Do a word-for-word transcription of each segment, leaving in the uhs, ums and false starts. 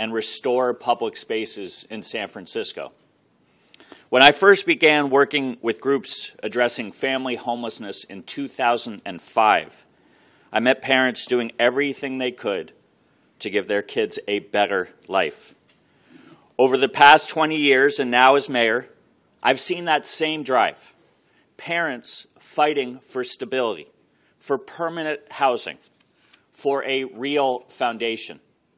and restore public spaces in San Francisco. When I first began working with groups addressing family homelessness in two thousand five, I met parents doing everything they could to give their kids a better life. Over the past twenty years, and now as mayor, I've seen that same drive. Parents fighting for stability, for permanent housing, for a real foundation.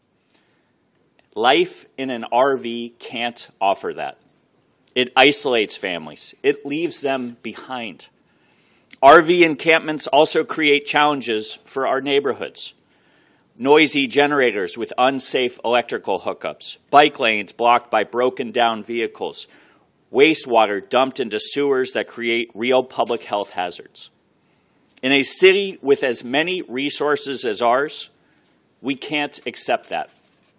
Life in an R V can't offer that. It isolates families. It leaves them behind. R V encampments also create challenges for our neighborhoods. Noisy generators with unsafe electrical hookups, bike lanes blocked by broken down vehicles, wastewater dumped into sewers that create real public health hazards. In a city with as many resources as ours, we can't accept that.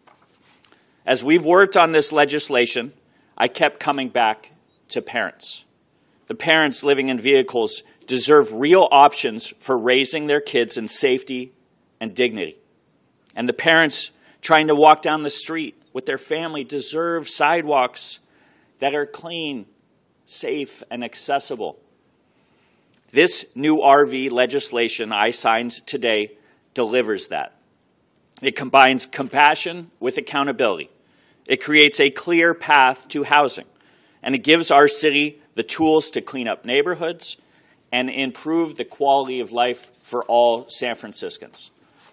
As we've worked on this legislation, I kept coming back to parents. The parents living in vehicles deserve real options for raising their kids in safety and dignity. And the parents trying to walk down the street with their family deserve sidewalks that are clean, safe, and accessible. This new R V legislation I signed today delivers that. It combines compassion with accountability. It creates a clear path to housing, and it gives our city the tools to clean up neighborhoods and improve the quality of life for all San Franciscans.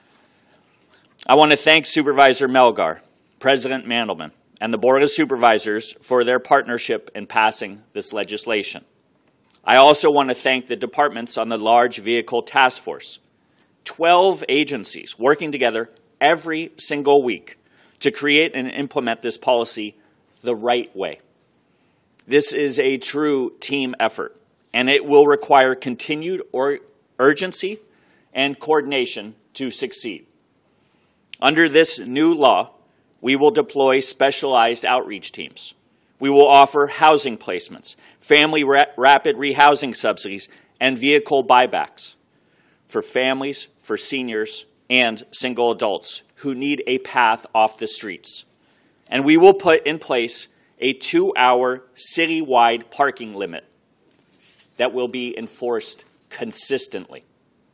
I want to thank Supervisor Melgar, President Mandelman, and the Board of Supervisors for their partnership in passing this legislation. I also want to thank the departments on the Large Vehicle Task Force, twelve agencies working together every single week to create and implement this policy the right way. This is a true team effort, and it will require continued or urgency and coordination to succeed. Under this new law, we will deploy specialized outreach teams. We will offer housing placements, family ra- rapid rehousing subsidies, and vehicle buybacks for families, for seniors, and single adults who need a path off the streets. And we will put in place a two-hour citywide parking limit that will be enforced consistently.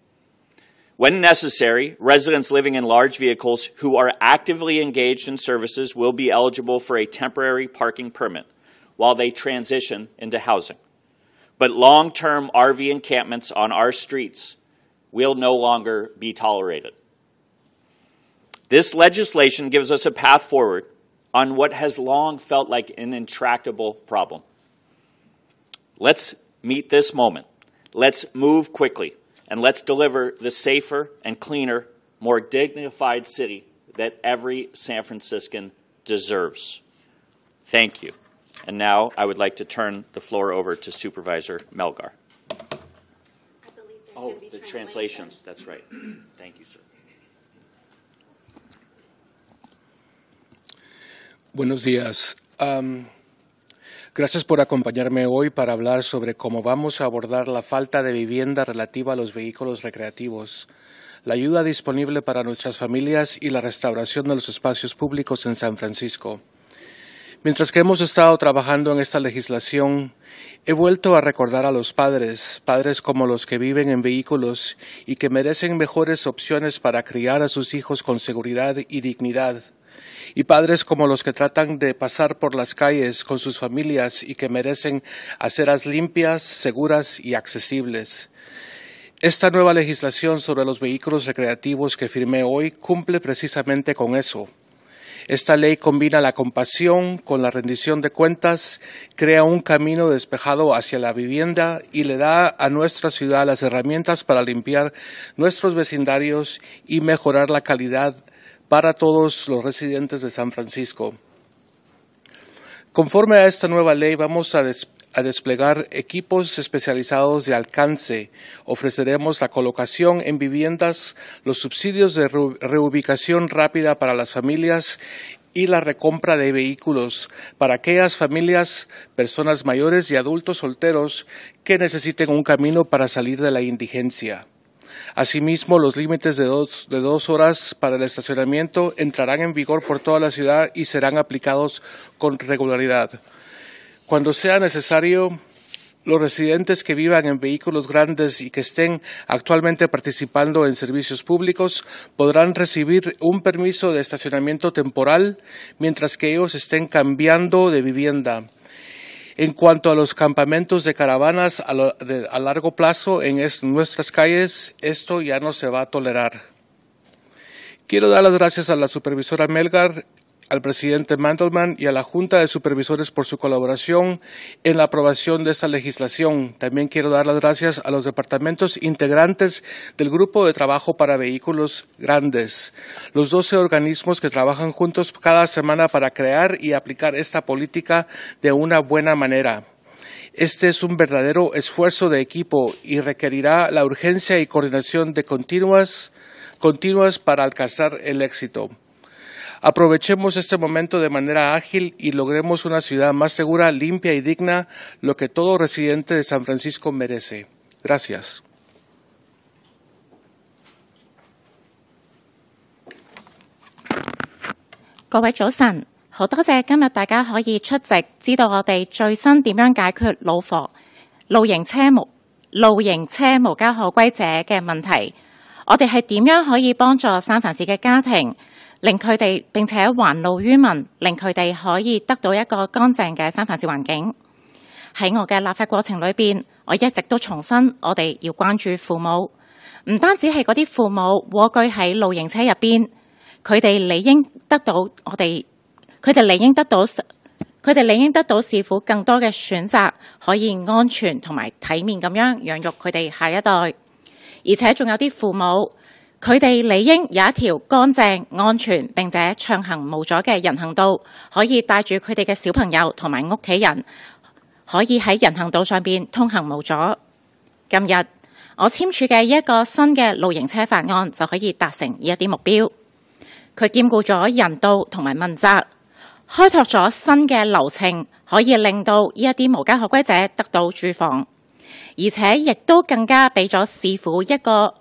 When necessary, residents living in large vehicles who are actively engaged in services will be eligible for a temporary parking permit while they transition into housing. But long-term R V encampments on our streets will no longer be tolerated. This legislation gives us a path forward on what has long felt like an intractable problem. Let's meet this moment. Let's move quickly, and let's deliver the safer and cleaner, more dignified city that every San Franciscan deserves. Thank you. And now I would like to turn the floor over to Supervisor Melgar. I believe there's oh, going to be the translation. translations. That's right. Thank you, sir. Buenos días. Um, gracias por acompañarme hoy para hablar sobre cómo vamos a abordar la falta de vivienda relativa a los vehículos recreativos, la ayuda disponible para nuestras familias y la restauración de los espacios públicos en San Francisco. Mientras que hemos estado trabajando en esta legislación, he vuelto a recordar a los padres, padres como los que viven en vehículos y que merecen mejores opciones para criar a sus hijos con seguridad y dignidad, y padres como los que tratan de pasar por las calles con sus familias y que merecen aceras limpias, seguras y accesibles. Esta nueva legislación sobre los vehículos recreativos que firmé hoy cumple precisamente con eso. Esta ley combina la compasión con la rendición de cuentas, crea un camino despejado hacia la vivienda y le da a nuestra ciudad las herramientas para limpiar nuestros vecindarios y mejorar la calidad para todos los residentes de San Francisco. Conforme a esta nueva ley, vamos a, des a desplegar equipos especializados de alcance. Ofreceremos la colocación en viviendas, los subsidios de re reubicación rápida para las familias y la recompra de vehículos para aquellas familias, personas mayores y adultos solteros que necesiten un camino para salir de la indigencia. Asimismo, los límites de dos, de dos horas para el estacionamiento entrarán en vigor por toda la ciudad y serán aplicados con regularidad. Cuando sea necesario, los residentes que vivan en vehículos grandes y que estén actualmente participando en servicios públicos podrán recibir un permiso de estacionamiento temporal mientras que ellos estén cambiando de vivienda. En cuanto a los campamentos de caravanas a, lo, de, a largo plazo en es, nuestras calles, esto ya no se va a tolerar. Quiero dar las gracias a la supervisora Melgar, al presidente Mandelman y a la Junta de Supervisores por su colaboración en la aprobación de esta legislación. También quiero dar las gracias a los departamentos integrantes del Grupo de Trabajo para Vehículos Grandes, los doce organismos que trabajan juntos cada semana para crear y aplicar esta política de una buena manera. Este es un verdadero esfuerzo de equipo y requerirá la urgencia y coordinación de continuas, continuas para alcanzar el éxito. Aprovechemos este momento de manera ágil y logremos una ciudad más segura, limpia y digna, lo que todo residente de San Francisco merece. Gracias. 各位早晨，好多謝今日大家可以出席，知道我哋最新點樣解決路貨、露營車無露營車無家可歸者嘅問題。我哋係點樣可以幫助三藩市嘅家庭？令佢哋並且還路於民，令佢哋可以得到一個乾淨嘅三藩市環境。喺我嘅立法過程裏邊，我一直都重申我哋要關注父母，唔單止係嗰啲父母蝸居喺露營車入邊，佢哋理應得到我哋，佢哋理應得到，佢哋理應得到市府更多嘅選擇，可以安全同埋體面咁樣養育佢哋下一代，而且仲有啲父母。佢哋理應有一條乾淨、安全並且暢行無阻嘅人行道，可以帶住佢哋嘅小朋友同埋屋企人，可以喺人行道上邊通行無阻。今日我簽署嘅一個新嘅露營車法案就可以達成呢一啲目標。佢兼顧咗人道同埋問責，開拓咗新嘅流程，可以令到呢一啲無家可歸者得到住房，而且亦都更加俾咗市府一個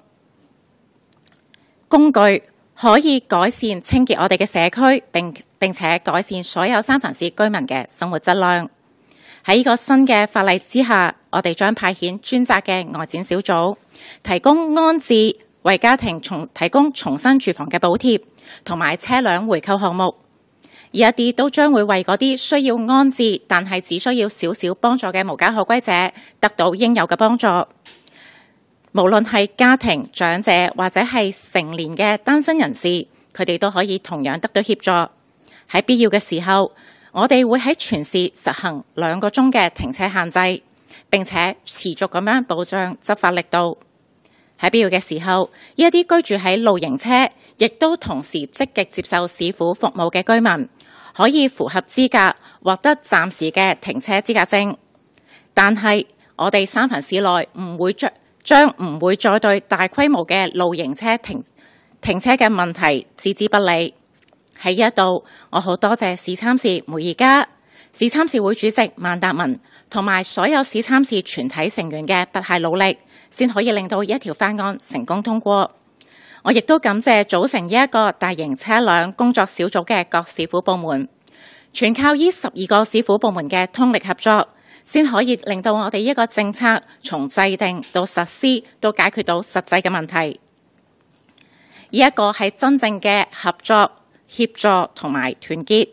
工具可以改善清潔我哋嘅社區，並並且改善所有三藩市居民嘅生活質量。喺呢個新嘅法例之下，我哋將派遣專責嘅外展小組，提供安置、為家庭重提供重新住房嘅補貼，同埋車輛回購項目。而一啲都將會為嗰啲需要安置但係只需要少少幫助嘅無家可歸者得到應有嘅幫助。無論係家庭、長者或者係成年嘅單身人士，佢哋都可以同樣得到協助。喺必要嘅時候，我哋會喺全市實行兩個鐘嘅停車限制，並且持續咁樣保障執法力度。喺必要嘅時候，呢一啲居住喺露營車，亦都同時積極接受市府服務嘅居民，可以符合資格獲得暫時嘅停車資格證。但係我哋三藩市內唔會將將唔會再對大規模嘅露營車停停車嘅問題置之不理。喺呢一度，我好多謝市參事梅爾加、市參事會主席萬達文同埋所有市參事全體成員嘅不懈努力，先可以令到呢一條法案成功通過。我亦都感謝組成呢一個大型車輛工作小組嘅各市府部門，全靠呢十二個市府部門嘅通力合作，先可以令到我哋一個政策從制定到實施到解決到實際嘅問題。呢一個係真正嘅合作、協助同埋團結。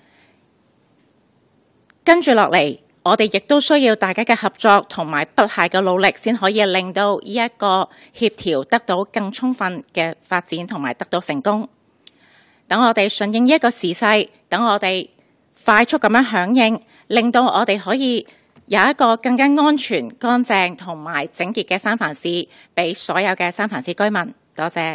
跟住落嚟，我哋亦都需要大家嘅合作同埋不懈嘅努力，先可以令到呢一個協調得到更充分嘅發展同埋得到成功。等我哋順應呢一個時勢，等我哋快速咁樣響應，令到我哋可以有一個更加安全、乾淨同埋整潔嘅三藩市，俾所有嘅三藩市居民。多謝。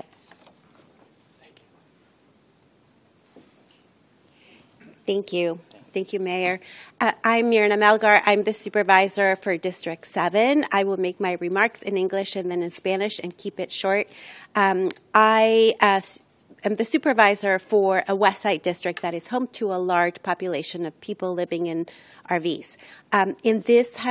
Thank you. Thank you, Mayor. Uh, I'm Mirna Melgar. I'm the supervisor for District seven. I will make my remarks in English and then in Spanish and keep it short. Um, I uh, am the supervisor for a West Side district that is home to a large population of people living in R Vs. Um, and this has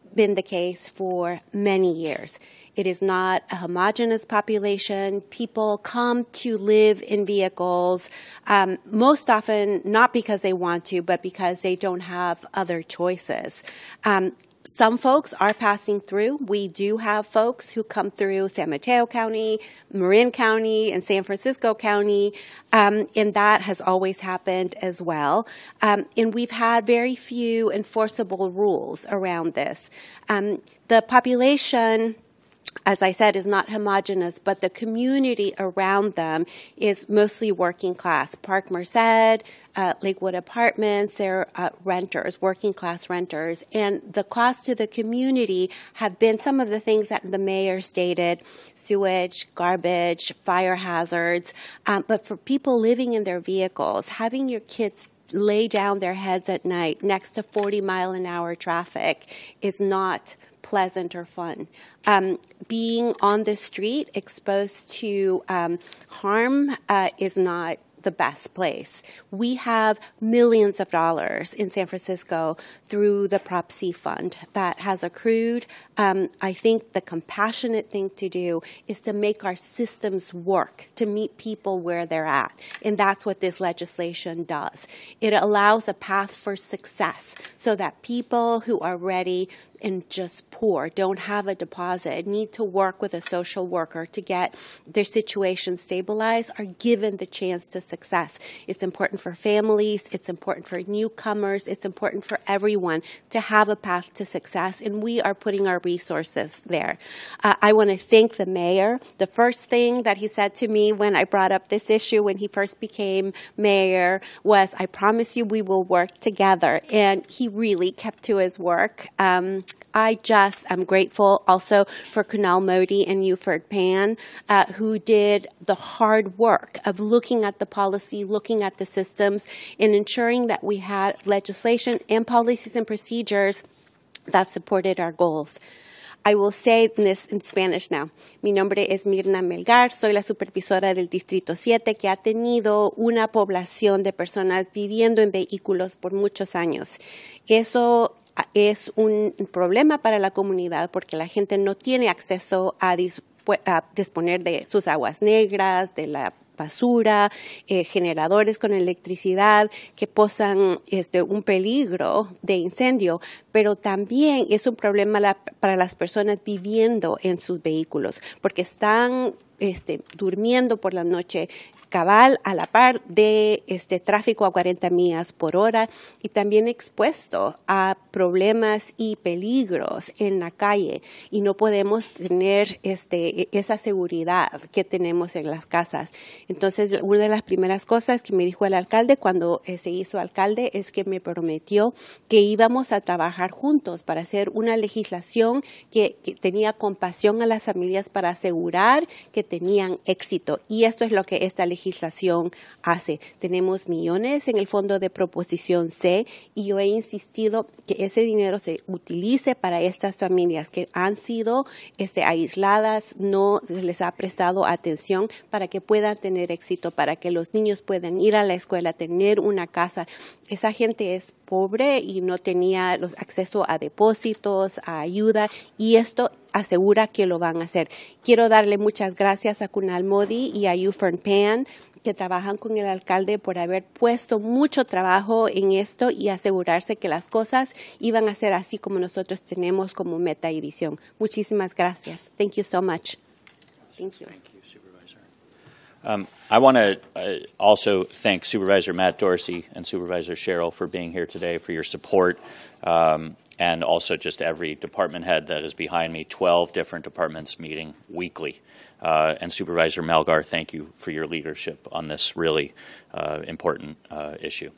been the case for many years. It is not a homogeneous population. People come to live in vehicles, um, most often not because they want to, but because they don't have other choices. Um, Some folks are passing through. We do have folks who come through San Mateo County, Marin County, and San Francisco County, um, and that has always happened as well. Um, and we've had very few enforceable rules around this. Um, the population, as I said, is not homogenous, but the community around them is mostly working class. Park Merced, uh, Lakewood Apartments, they're uh, renters, working class renters. And the cost to the community have been some of the things that the mayor stated: sewage, garbage, fire hazards. Um, but for people living in their vehicles, having your kids lay down their heads at night next to forty mile an hour traffic is not pleasant or fun. Um, being on the street exposed to um, harm uh, is not the best place. We have millions of dollars in San Francisco through the Prop C fund that has accrued. Um, I think the compassionate thing to do is to make our systems work, to meet people where they're at. And that's what this legislation does. It allows a path for success so that people who are ready and just poor, don't have a deposit, need to work with a social worker to get their situation stabilized, are given the chance to success. It's important for families, it's important for newcomers, it's important for everyone to have a path to success, and we are putting our resources there. Uh, I want to thank the mayor. The first thing that he said to me when I brought up this issue when he first became mayor was, "I promise you we will work together," and he really kept to his work. Um, I just am grateful also for Kunal Modi and Uford Pan, uh, who did the hard work of looking at the policy, looking at the systems, and ensuring that we had legislation and policies and procedures that supported our goals. I will say this in Spanish now. Mi nombre es Mirna Melgar, soy la supervisora del Distrito siete, que ha tenido una población de personas viviendo en vehículos por muchos años. Eso es un problema para la comunidad porque la gente no tiene acceso a, disp- a disponer de sus aguas negras, de la basura, eh, generadores con electricidad que posan este, un peligro de incendio, pero también es un problema la, para las personas viviendo en sus vehículos porque están este, durmiendo por la noche cabal a la par de este tráfico a cuarenta millas por hora y también expuesto a problemas y peligros en la calle, y no podemos tener este esa seguridad que tenemos en las casas. Entonces, una de las primeras cosas que me dijo el alcalde cuando eh, se hizo alcalde es que me prometió que íbamos a trabajar juntos para hacer una legislación que, que tenía compasión a las familias para asegurar que tenían éxito, y esto es lo que esta legislación legislación hace. Tenemos millones en el fondo de Proposición C y yo he insistido que ese dinero se utilice para estas familias que han sido este, aisladas, no se les ha prestado atención para que puedan tener éxito, para que los niños puedan ir a la escuela, tener una casa. Esa gente es pobre y no tenía los acceso a depósitos, a ayuda, y esto asegura que lo van a hacer. Quiero darle muchas gracias a Kunal Modi y a Uford Pan, que trabajan con el alcalde, por haber puesto mucho trabajo en esto y asegurarse que las cosas iban a ser así como nosotros tenemos como meta y visión. Muchísimas gracias. Thank you so much. Thank you. Thank you, Supervisor. Um, I want to uh, also thank Supervisor Matt Dorsey and Supervisor Cheryl for being here today, for your support, um, and also just every department head that is behind me, twelve different departments meeting weekly. Uh, and Supervisor Melgar, thank you for your leadership on this really uh, important uh, issue.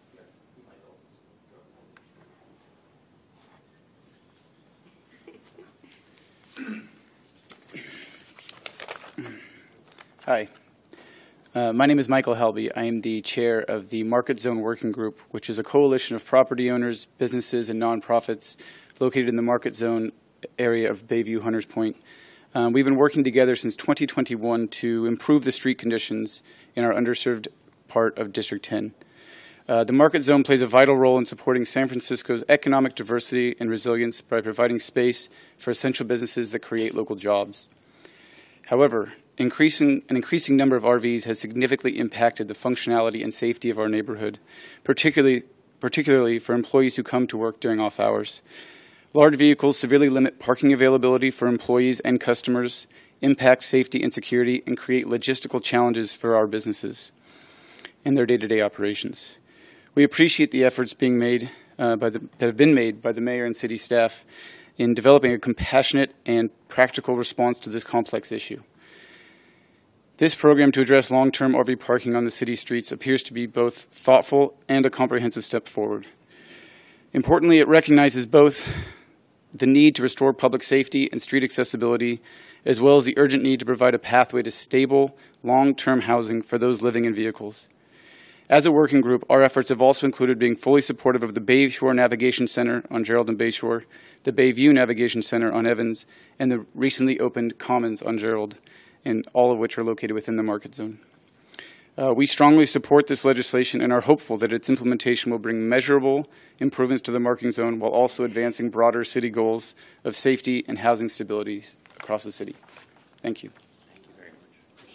Hi. Uh, my name is Michael Helby. I am the chair of the Market Zone Working Group, which is a coalition of property owners, businesses, and nonprofits located in the Market Zone area of Bayview, Hunters Point. Um, we've been working together since twenty twenty-one to improve the street conditions in our underserved part of District ten. Uh, the market zone plays a vital role in supporting San Francisco's economic diversity and resilience by providing space for essential businesses that create local jobs. However, increasing, an increasing number of R Vs has significantly impacted the functionality and safety of our neighborhood, particularly, particularly for employees who come to work during off hours. Large vehicles severely limit parking availability for employees and customers, impact safety and security, and create logistical challenges for our businesses in their day-to-day operations. We appreciate the efforts being made uh, by the, that have been made by the mayor and city staff in developing a compassionate and practical response to this complex issue. This program to address long-term R V parking on the city streets appears to be both thoughtful and a comprehensive step forward. Importantly, it recognizes both the need to restore public safety and street accessibility, as well as the urgent need to provide a pathway to stable, long-term housing for those living in vehicles. As a working group, our efforts have also included being fully supportive of the Bayshore Navigation Center on Gerald and Bayshore, the Bayview Navigation Center on Evans, and the recently opened Commons on Gerald, and all of which are located within the market zone. Uh, we strongly support this legislation and are hopeful that its implementation will bring measurable improvements to the marking zone while also advancing broader city goals of safety and housing stability across the city. Thank you. Thank you very much.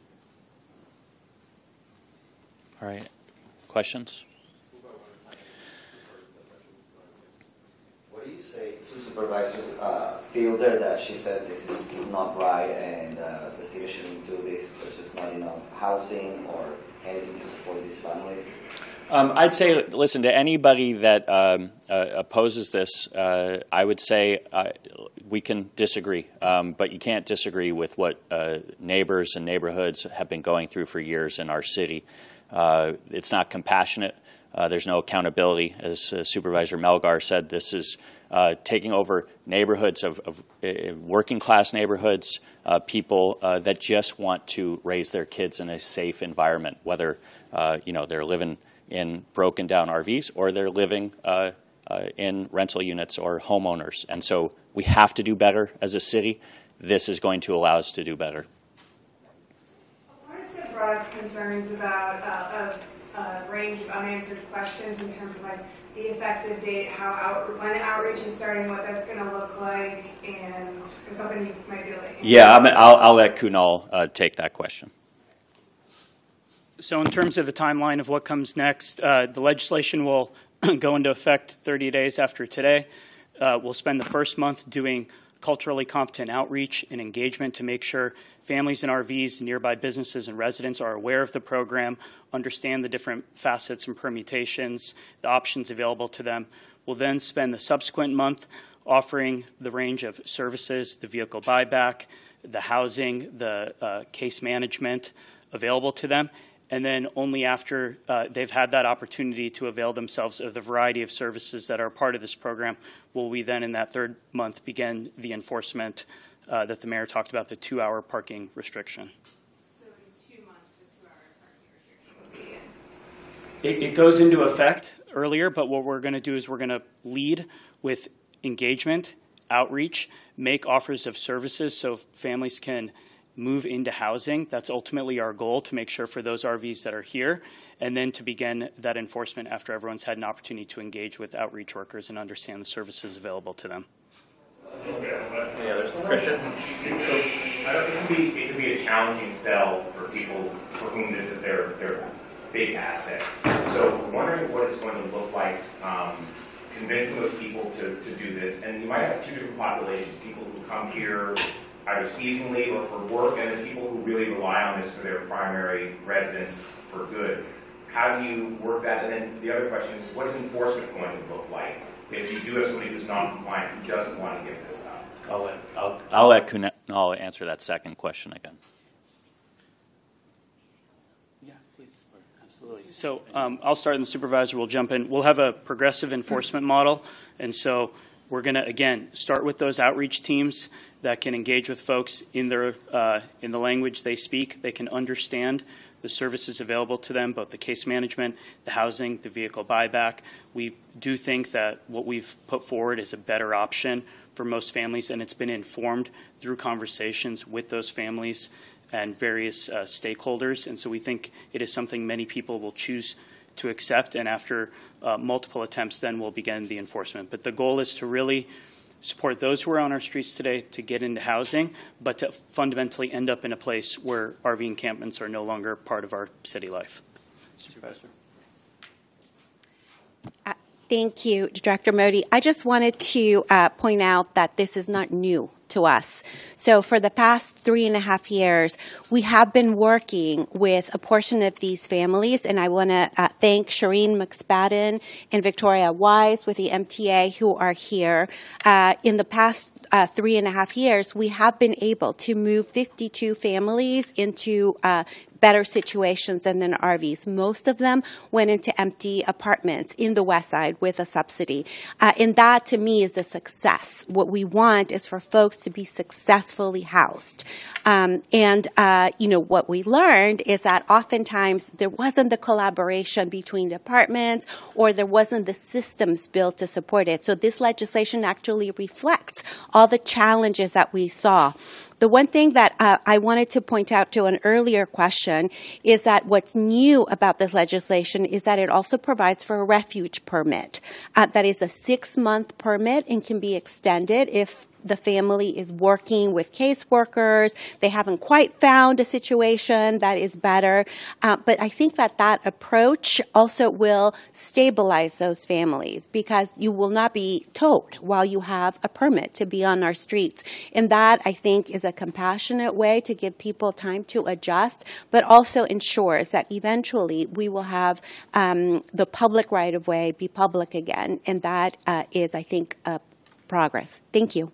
All right. Questions? What do you say to Supervisor uh, Fielder that she said this is not right and uh, the city shouldn't do this? There's just not enough housing or anything to support these families? Um, I'd say, listen, to anybody that um, uh, opposes this, uh, I would say uh, we can disagree, um, but you can't disagree with what uh, neighbors and neighborhoods have been going through for years in our city. Uh, it's not compassionate. Uh, there's no accountability. As uh, Supervisor Melgar said, this is uh, taking over neighborhoods of, of uh, working-class neighborhoods, uh, people uh, that just want to raise their kids in a safe environment, whether uh, you know they're living in broken-down R Vs or they're living uh, uh, in rental units or homeowners. And so we have to do better as a city. This is going to allow us to do better. Opponents have brought up concerns about uh, a, a range of unanswered questions in terms of like the effective date, how out, when outreach is starting, what that's going to look like, and something you might be able to answer. Yeah, I'm, I'll, I'll let Kunal uh, take that question. So in terms of the timeline of what comes next, uh, the legislation will go into effect thirty days after today. Uh, we'll spend the first month doing culturally competent outreach and engagement to make sure families in R Vs, nearby businesses and residents are aware of the program, understand the different facets and permutations, the options available to them. We'll then spend the subsequent month offering the range of services, the vehicle buyback, the housing, the uh, case management available to them. And then only after uh, they've had that opportunity to avail themselves of the variety of services that are part of this program will we then in that third month begin the enforcement uh, that the mayor talked about, the two-hour parking restriction. So in two months, the two-hour parking restriction will be in? It, it goes into effect earlier, but what we're going to do is we're going to lead with engagement, outreach, make offers of services so families can move into housing. That's ultimately our goal, to make sure for those R Vs that are here, and then to begin that enforcement after everyone's had an opportunity to engage with outreach workers and understand the services available to them. Yeah, there's Christian. So I don't, it, could be, it could be a challenging sell for people for whom this is their, their big asset. So wondering what it's going to look like um, convincing those people to, to do this. And you might have two different populations, people who come here either seasonally or for work, and then people who really rely on this for their primary residence for good. How do you work that? And then the other question is, what is enforcement going to look like if you do have somebody who's non-compliant, who doesn't want to give this up? I'll let, I'll, I'll let Kunal answer that second question again. Yeah, please. Absolutely. So um, I'll start and the supervisor will jump in. We'll have a progressive enforcement model, and so we're going to, again, start with those outreach teams that can engage with folks in their uh, in the language they speak. They can understand the services available to them, both the case management, the housing, the vehicle buyback. We do think that what we've put forward is a better option for most families, and it's been informed through conversations with those families and various uh, stakeholders. And so we think it is something many people will choose to accept, and after uh, multiple attempts, then we'll begin the enforcement. But the goal is to really support those who are on our streets today to get into housing, but to fundamentally end up in a place where R V encampments are no longer part of our city life. Supervisor. Uh, thank you, Director Modi. I just wanted to uh, point out that this is not new to us. So for the past three and a half years, we have been working with a portion of these families, and I want to uh, thank Shireen McSpadden and Victoria Wise with the M T A who are here. Uh, in the past uh, three and a half years, we have been able to move fifty-two families into uh, better situations than in R Vs. Most of them went into empty apartments in the West Side with a subsidy. Uh, and that, to me, is a success. What we want is for folks to be successfully housed. Um, and, uh, you know, what we learned is that oftentimes there wasn't the collaboration between departments, or there wasn't the systems built to support it. So this legislation actually reflects all the challenges that we saw. The one thing that uh, I wanted to point out to an earlier question is that what's new about this legislation is that it also provides for a refuge permit. Uh, that is a six-month permit and can be extended if the family is working with caseworkers. They haven't quite found a situation that is better. Uh, but I think that that approach also will stabilize those families, because you will not be towed while you have a permit to be on our streets. And that, I think, is a compassionate way to give people time to adjust, but also ensures that eventually we will have um, the public right-of-way be public again. And that uh, is, I think, uh, progress. Thank you.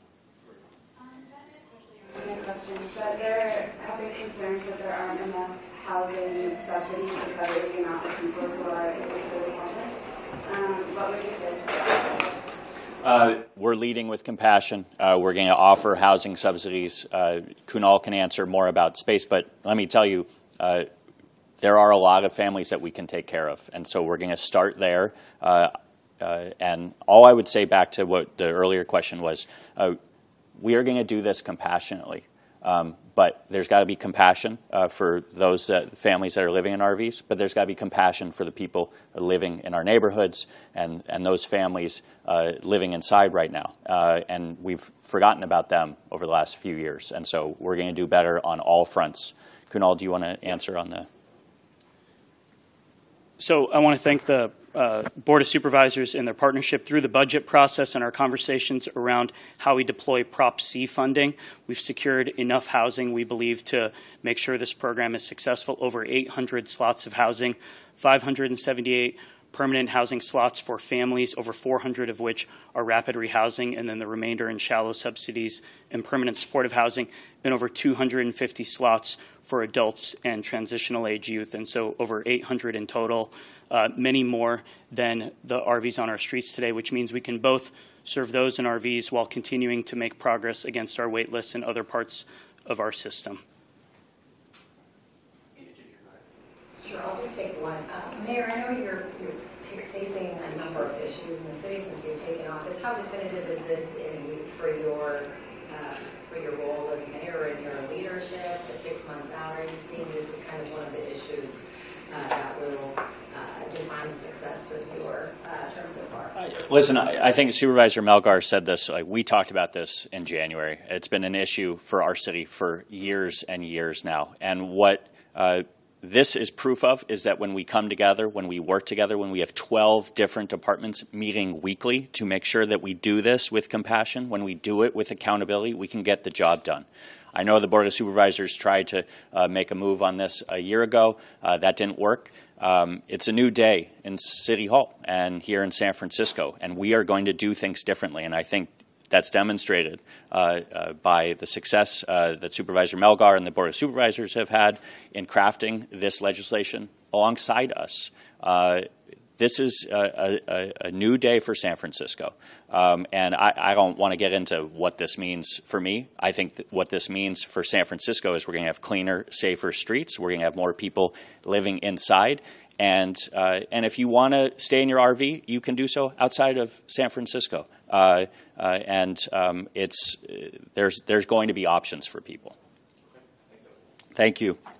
Question, but there have been concerns that there aren't enough housing subsidies to cover the amount of people who are illegally homeless. Um, what would you say to that? Uh, we're leading with compassion. Uh, we're going to offer housing subsidies. Uh, Kunal can answer more about space, but let me tell you, uh, there are a lot of families that we can take care of, and so we're going to start there. Uh, uh, and all I would say back to what the earlier question was, uh, we are going to do this compassionately. Um, but there's got to be compassion uh, for those uh, families that are living in R Vs, but there's got to be compassion for the people living in our neighborhoods and, and those families uh, living inside right now. Uh, and we've forgotten about them over the last few years. And so we're going to do better on all fronts. Kunal, do you want to answer on the? So I want to thank the uh, Board of Supervisors and their partnership through the budget process and our conversations around how we deploy Prop C funding. We've secured enough housing, we believe, to make sure this program is successful. Over eight hundred slots of housing, five hundred seventy-eight permanent housing slots for families, over four hundred of which are rapid rehousing, and then the remainder in shallow subsidies and permanent supportive housing, and over two hundred fifty slots for adults and transitional age youth, and so over eight hundred in total, uh, many more than the R Vs on our streets today, which means we can both serve those in R Vs while continuing to make progress against our wait lists and other parts of our system. Sure, I'll just take one. Uh, Mayor, I know you're, you're facing a number of issues in the city since you've taken office. How definitive is this in, for your uh, for your role as mayor and your leadership? The six months out, are you seeing this as kind of one of the issues uh, that will uh, define the success of your uh, term so far? Listen, I, I think Supervisor Melgar said this. Like, we talked about this in January. It's been an issue for our city for years and years now. And what uh, this is proof of is that when we come together, when we work together, when we have twelve different departments meeting weekly to make sure that we do this with compassion, when we do it with accountability, we can get the job done. I know the Board of Supervisors tried to uh, make a move on this a year ago. Uh, that didn't work. Um, it's a new day in City Hall and here in San Francisco, and we are going to do things differently. And I think that's demonstrated uh, uh, by the success uh, that Supervisor Melgar and the Board of Supervisors have had in crafting this legislation alongside us. Uh, this is a, a, a new day for San Francisco. Um, and I, I don't want to get into what this means for me. I think that what this means for San Francisco is we're going to have cleaner, safer streets. We're going to have more people living inside. And, uh, and if you want to stay in your R V, you can do so outside of San Francisco. Uh, uh, and um, it's, uh, there's, there's going to be options for people. Thank you.